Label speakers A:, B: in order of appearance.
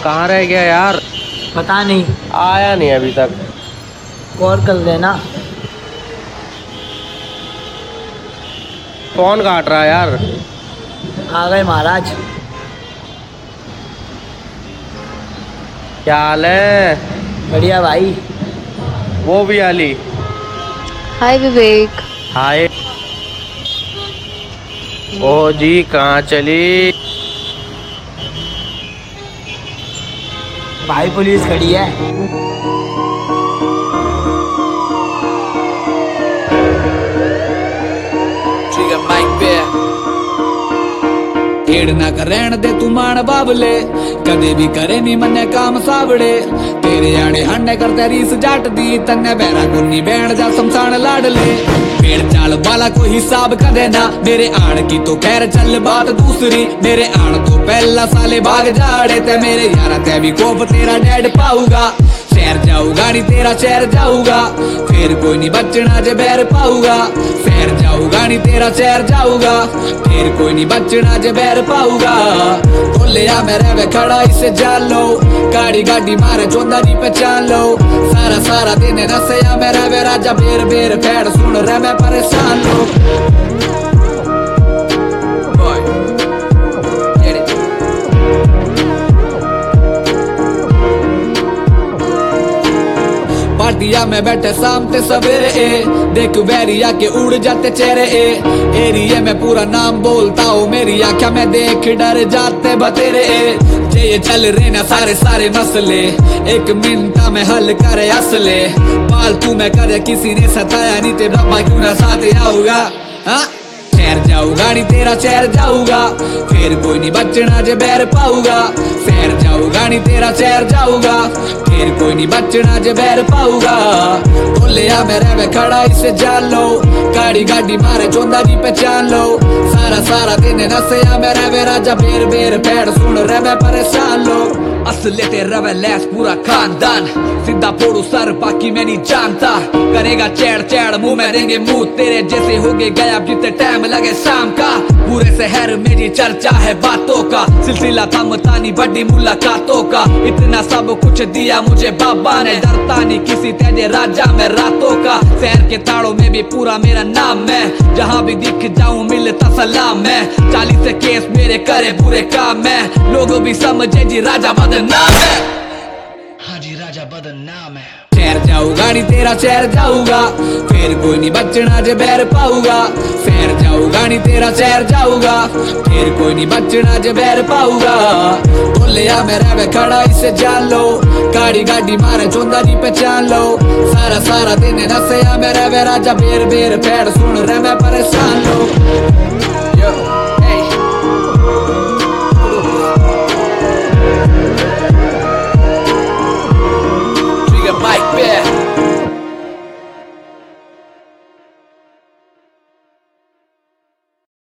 A: कहाँ रह गया यार?
B: पता नहीं,
A: आया नहीं अभी तक।
B: कॉल कर देना।
A: फोन काट रहा है यार।
B: आ गए महाराज।
A: क्या हाल है?
B: बढ़िया भाई।
A: वो भी आली।
C: हाय विवेक।
A: हाय। ओ जी कहाँ चली?
B: भाई पुलिस खड़ी है।
D: खेड़ ना कर रहन दे तू मान बाबले, कदे भी करे नी मन्ने काम सावड़े। तेरे आड़े हंडे करते रीस जाट दी, तन्ने बैरा गुन्नी बैण जा शमशान लाडले। पेड़ चाल वाला कोई हिसाब कदे ना, मेरे आण की तो खैर चल बात दूसरी। मेरे आण तो पहला साले भाग जाड़े, ते मेरे यारा ते भी कोप तेरा डैड पाऊगा। शहर जाऊगा नी तेरा शहर जाऊगा, फिर कोई नहीं बचना जे बैर पाऊगा। शहर जाऊगा नी तेरा शहर जाऊगा, फिर कोई नहीं बचना जे बैर पाऊगा। बोलिया मेरे वे खड़ा इसे जान लो, गाड़ी गाड़ी मारे चौंदा नहीं पहचान लो। सारा सारा दिन नसया मेरा वे राजा बेर बेर फैड़ सुन रहे मैं परेशान लो। पार्टिया में बैठे शाम ते सवेरे ए, देख वैरिया के उड़ जाते चेहरे ए। एरिया में पूरा नाम बोलता हूँ, मेरी आँखों में देख डर जाते बतेरे ए। ये चल रहे ना सारे सारे मसले, एक मिनटा में हल करे असले। पालतू में करे किसी ने सताया नहीं, ते रब्बा क्यों ना साथ आऊगा। हाँ शहर जाऊगा नी तेरा शहर जाऊगा, फिर कोई नहीं बचना जे बैर पाऊगा। शहर जाऊगा नी तेरा शहर जाऊगा, फिर कोई नहीं बचना जे बैर पाऊगा। बोलिया मेरे में खड़ा इसे जान लो, गाड़ी गाड़ी मारे चौंदा नहीं पहचान लो। सारा सारा दिन नसया मेरे वे राजा बेर बेर फैड़ सुन रहे मैं परेशान लो। असले तेरा वे लैस पूरा खानदान, सीधा फोड़ू सर बाकी मैं नहीं जानता। करेगा चैड़ चैड़ मुंह में देंगे मुंह तेरे जैसे हो गए गायब जितने टाइम लगे शाम का। पूरे शहर मेरी चर्चा है बातों का, सिलसिला थमता नहीं बड़ी मुलाकातों का। इतना सब कुछ दिया मुझे बाबा ने, डरता नहीं किसी तेरे राजा में रातों का। शहर के ताड़ों में भी पूरा मेरा नाम है, जहाँ भी दिख जाऊं मिलता सलाम है। 40 केस मेरे करे बुरे काम है, लोग भी समझे जी राजा बदनाम है। हाँ जी राजा बदनाम है। शहर जाऊगा नी तेरा शहर जाऊगा, फिर कोई नहीं बचना जे बैर पाऊगा। शहर जाऊगा नी तेरा शहर जाऊगा, फिर कोई नहीं बचना जे बैर पाऊगा। बोलिया मेरे वे खड़ा इसे जान लो, गाड़ी गाड़ी मारे चौंदा नहीं पहचान लो। सारा सारा दिन नसया मेरे वे राजा बेर बेर फैड़ सुन रहे मैं परेशान लो।